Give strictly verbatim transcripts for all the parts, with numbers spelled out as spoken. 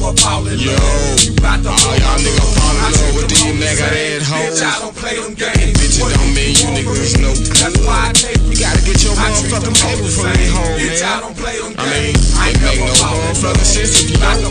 never fall in Yo, love. You got to all y'all niggas fall in love with these mega head hoes. Bitch, I don't play them games. Bitches don't mean you niggas no good. That's why I take You gotta get your motherfucking paper from these hoes, Bitch, I man. don't play them I mean, games. it make no motherfucking sense if you don't.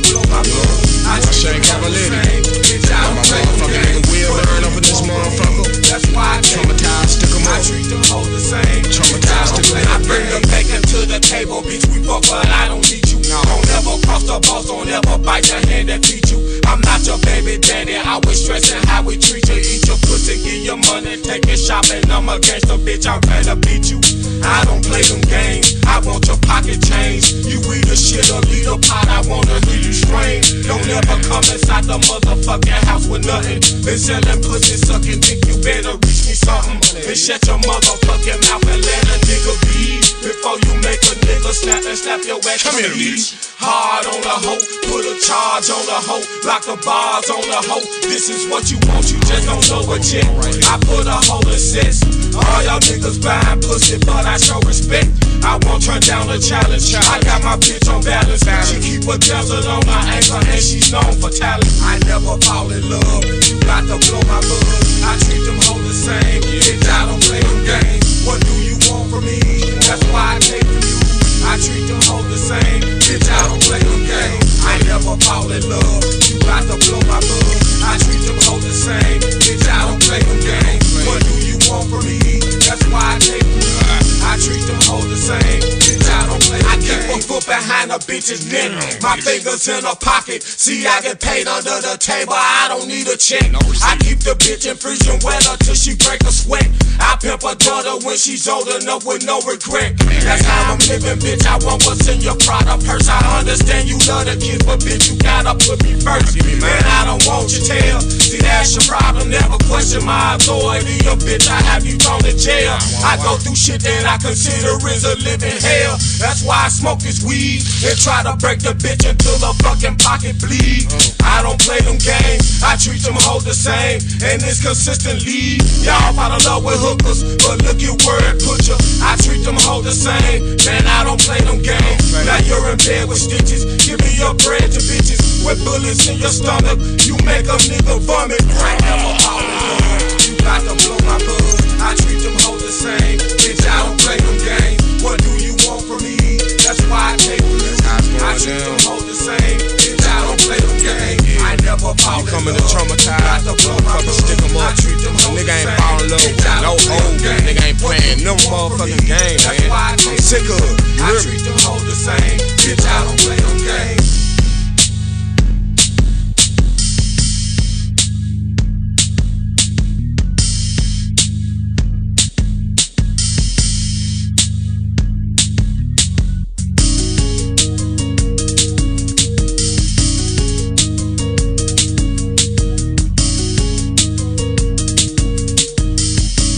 I shake Cavaletti. Got my motherfucking nigga Will burn up in this motherfucker. That's why I Traumatized, stick 'em I up. treat them hoes the same. Traumatized, stick 'em I up. bring the bacon to the table, bitch. We fuck, but I don't need you. Don't ever cross the balls, don't ever bite the hand that feed you. I'm not your baby daddy. I was stressing how we treat you. Eat your pussy, give your money, take it shopping. I'm a gangster, bitch. I'm ready to beat you. I don't play them games. I want your pocket change. You eat a shit or lead a pot. I wanna hear you strain. Don't ever come inside the motherfucking house with nothing. Been selling pussy, sucking dick. You better reach me something. And shut your motherfucking mouth and let a nigga be. Before you make a nigga snap and slap your ass. Come here, bitch. Hard on the hoe, put a charge on the hoe, lock the bars on the hoe. This is what you want, you just don't know it yet. I put a hole in sets. All y'all niggas buying pussy, but I show respect. I won't turn down the challenge. I got my bitch on balance. She keep a desert on my ankle and she's known for talent. I never fall in love. You got to blow my buzz. I treat them hoes the same. Bitch, I don't play them games. What do you want from me? That's why I take from you. I treat them hoes the same. Bitch, I don't play them games. I never fall in love. You got to blow my buzz. I treat them hoes the same. Bitch, I don't play them games. What do you want from me? That's why I take from you. I treat them hoes the same. Bitch, I don't play them I keep a foot behind a bitch's neck. My fingers in her pocket. See, I get paid under the table. I don't need a check. I keep the bitch in freezing weather till she break a sweat. I pimp her daughter when she's old enough with no regret. That's how I'm living, bitch. I want what's in your Prada purse. I understand you love the kids, but bitch, you gotta put me first. Man, I don't want your tail. See, that's your problem. Never question my authority. Your bitch, I have you thrown in jail. I go through shit that I consider is a living hell. That's why I smoke this weed and try to break the bitch until the fucking pocket bleed. I don't play them games. I treat them hoes the same, and it's consistently. Y'all fall in love with hookers, but look at where it put you. I treat them hoes the same, man. I don't play them games. Now you're in bed with stitches. Give me your bread to bitches with bullets in your stomach. You make a nigga vomit. I never fall in love. You got to blow my buzz. I treat them hoes the same. Bitch, I don't play them games. What do you want from me? That's why I take this. I treat them hoes the same. Bitch, I don't play them games. I never fall in love. You coming to traumatize, motherfucker, stick 'em up. Nigga ain't fall in love with no hoe. Nigga ain't playing no motherfucking game, man. I'm sick of it. I treat them hoes the same.